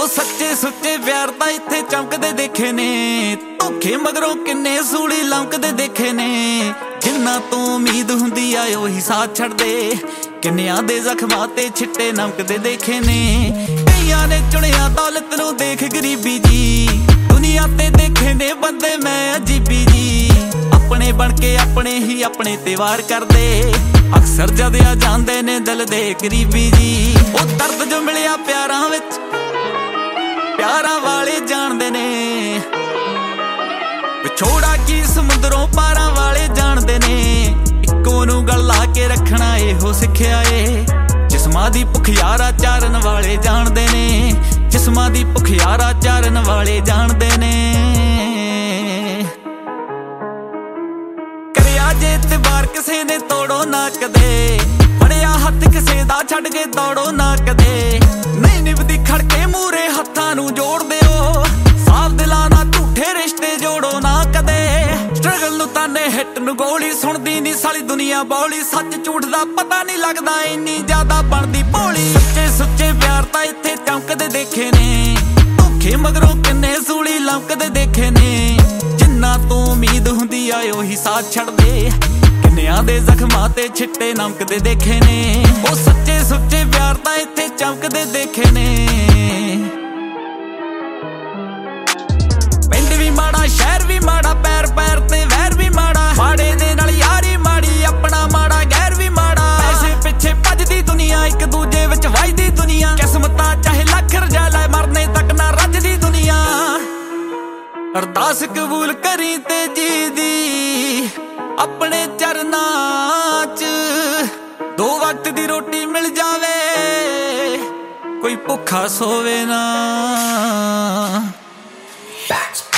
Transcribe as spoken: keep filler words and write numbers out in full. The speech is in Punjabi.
ਉਹ ਸੱਚੇ ਸੁੱਚੇ ਪਿਆਰ ਤਾਂ ਇੱਥੇ ਚਮਕਦੇ ਦੇਖੇ ਨੇ, ਧੋਖੇ ਮਗਰੋਂ ਕਿੰਨੇ ਸੂਲੀ ਲੰਕਦੇ ਦੇਖੇ ਨੇ। ਜਿੰਨਾ ਤੋਂ ਉਮੀਦ ਹੁੰਦੀ ਆ ਉਹੀ ਸਾਥ ਛੱਡਦੇ, ਕਿੰਨਿਆਂ ਦੇ ਜ਼ਖਮਾਂ ਤੇ ਛਿੱਟੇ ਨਮਕਦੇ ਦੇਖੇ ਨੇ। ਕਈਆਂ ਨੇ ਚੁਣਿਆ ਦੌਲਤ ਨੂੰ ਦੇਖ ਗਰੀਬੀ ਜੀ, ਦੁਨੀਆ ਤੇ ਦੇਖੇ ਨੇ ਬੰਦੇ ਮੈਂ ਅਜੀਬੀ ਜੀ। ਆਪਣੇ ਬਣ ਕੇ ਆਪਣੇ ਹੀ ਆਪਣੇ ਤੇ ਵਾਰ ਕਰਦੇ, ਅਕਸਰ ਜਦ ਆ ਜਾਂਦੇ ਨੇ ਦਿਲ ਦੇ ਕਰੀਬੀ ਜੀ। ਉਹ ਦਰਦ ਜੋ ਮਿਲਿਆ ਪਿਆਰਾਂ ਵਿੱਚ ਪਿਆਰਾਂ ਵਾਲੇ ਜਾਣਦੇ ਨੇ, ਵਿਛੋੜਾ ਕੀ ਸਮੁੰਦਰੋਂ ਪਾਰਾਂ ਵਾਲੇ ਜਾਣਦੇ ਨੇ। ਇੱਕੋ ਨੂੰ ਗਲ ਲਾ ਕੇ ਰੱਖਣਾ ਇਹੋ ਸਿੱਖਿਆ ਏ, ਜਿਸਮਾਂ ਦੀ ਭੁੱਖ ਯਾਰਾ ਚਾਰਨ ਵਾਲੇ ਜਾਣਦੇ ਨੇ। ਜਿਸਮਾਂ ਦੀ ਭੁੱਖ ਯਾਰਾ ਚਾਰਨ ਵਾਲੇ ਜਾਣਦੇ ਨੇ। ਕਰਿਆ ਜੇ ਇਤਬਾਰ ਕਿਸੇ ਨੇ ਤੋੜੋ ਨਾ ਕਦੇ, ਫੜਿਆ ਹੱਥ ਕਿਸੇ ਦਾ ਛੱਡ ਕੇ ਦੌੜੋ ਨਾ ਕਦੇ। ਨਹੀਂ ਨਿਭਦੀ ਖੜਕੇ ਮੂਰੇ ਹੱਥਾਂ ਨੂੰ ਜੋੜ ਦਿਓ, ਸਾਫ਼ ਦਿਲਾਂ ਨਾਲ ਝੂਠੇ ਰਿਸ਼ਤੇ ਜੋੜੋ ਨਾ ਕਦੇ। ਸਟਰਗਲ ਨੂੰ ਤਾਨੇ ਹਿੱਟ ਨੂੰ ਗੋਲੀ, ਸੁਣਦੀ ਨੀ ਸਾਲੀ ਦੁਨੀਆ ਬੌਲੀ। ਸੱਚ ਝੂਠ ਦਾ ਪਤਾ ਨੀ ਲੱਗਦਾ ਇੰਨੀ ਜ਼ਿਆਦਾ ਬਣਦੀ ਭੋਲੀ। ਸੱਚੇ ਸੁੱਚੇ ਪਿਆਰ ਤਾਂ ਇੱਥੇ ਚਮਕਦੇ ਦੇਖੇ ਨੇ, ਧੋਖੇ ਮਗਰੋਂ ਕਿੰਨੇ ਸੂਲੀ ਲੰਕਦੇ ਦੇਖੇ ਨੇ। ਜਿੰਨਾ ਤੋਂ ਉਮੀਦ ਹੁੰਦੀ ਆ ਉਹੀ ਸਾਥ ਛੱਡਦੇ, ਕਿੰਨਿਆਂ ਦੇ ਜ਼ਖਮਾਂ ਤੇ ਛਿੱਟੇ ਨਮਕਦੇ ਦੇਖੇ ਨੇ। ਉਹ ਸੱਚੇ ਸੁੱਚੇ ਪਿਆਰ ਤਾਂ ਇੱਥੇ ਚਮਕਦੇ ਦੇਖੇ ਨੇ। ਪਿੰਡ ਵੀ ਮਾੜਾ ਸ਼ਹਿਰ ਵੀ ਮਾੜਾ, ਪੈਰ ਪੈਰ ਤੇ ਵੈਰ ਵੀ ਮਾੜਾ। ਮਾੜੇ ਦੇ ਨਾਲ ਯਾਰੀ ਮਾੜੀ, ਆਪਣਾ ਮਾੜਾ ਗੈਰ ਵੀ ਮਾੜਾ। ਪੈਸੇ ਪਿੱਛੇ ਭੱਜਦੀ ਦੁਨੀਆ, ਇੱਕ ਦੂਜੇ ਵਿੱਚ ਵੱਜਦੀ ਦੁਨੀਆ। ਕਿਸਮਤਾਂ ਚਾਹੇ ਲੱਖ ਰਜਾ ਲੈ, ਮਰਨੇ ਤੱਕ ਨਾ ਰੱਜਦੀ ਦੁਨੀਆ। ਅਰਦਾਸ ਕਬੂਲ ਕਰੀ ਤੇ ਜੀ ਦੀ ਆਪਣੇ ਚਰਨਾਂ ਚ, ਦੋ ਵਕਤ ਦੀ ਰੋਟੀ ਮਿਲ ਜਾਵੇ, ਕੋਈ ਭੁੱਖਾ ਸੋਵੇ ਨਾ।